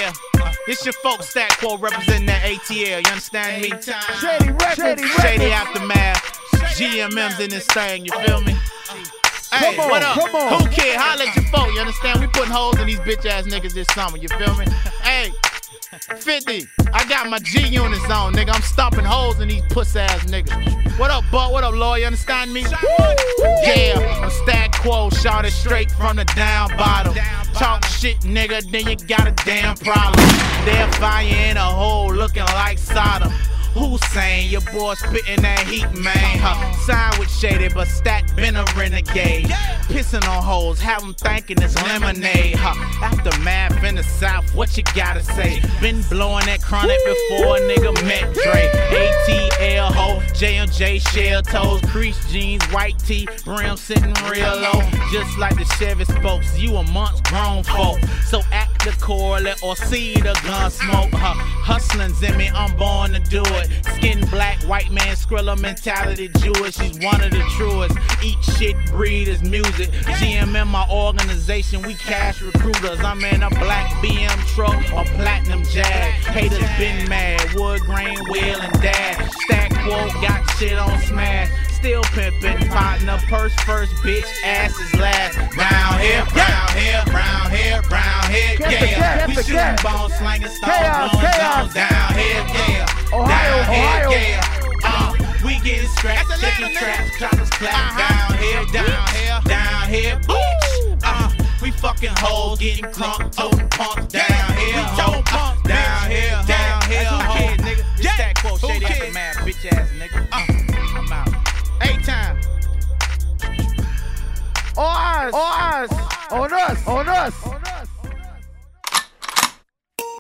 Yeah, this your folk Stat Quo representing that ATL, you understand me? Shady Aftermath, GMM's in this thing, you feel me? Hey, what up? Come on. Who cares? Holla at your folk, you understand? We putting holes in these bitch ass niggas this summer, you feel me? Hey, 50, I got my G units on, nigga. I'm stomping holes in these puss ass niggas. What up, Buck? What up, Lloyd? You understand me? Yeah, I'm Stat Quo, shot it straight from the down bottom. Talk shit, nigga, then you got a damn problem. They'll find you in a hole looking like Sodom. Who's saying your boy spitting that heat, man? Sign with Shady, but Stat been a renegade. Pissing on hoes, have them thinking it's lemonade. Aftermath in the South, what you gotta say? Been blowing that chronic before a nigga met Dre. ATL ho, JMJ shell toes, crease jeans, white tee, brim sitting real low. Just like the Chevy spokes, you amongst grown folk. So act the correlate or see the gun smoke. Hustling's in me, I'm born to do it. Skin black, white man, Skrilla mentality, Jewish. She's one of the truest. Eat shit, breed is music. GMM, my organization, we cash recruiters. I'm in a black BM truck or platinum Jag. Haters been mad, wood grain, wheel and dash. Stat Quo got shit on smash. Still pimpin', partner, purse first, bitch, ass is last. Round here, yeah. We shootin' bones, slangin' stones, blowin' zones. Down here, yeah. Ohio. We getting scratched, chicken traps, choppers clap. Down here, bitch. We fucking hoes, getting crunk, toting punks. Down here, down here. Who cares, nigga? It's Stat Quo, Shady Aftermath, bitch ass nigga. I'm out. 8 time. All eyes on us.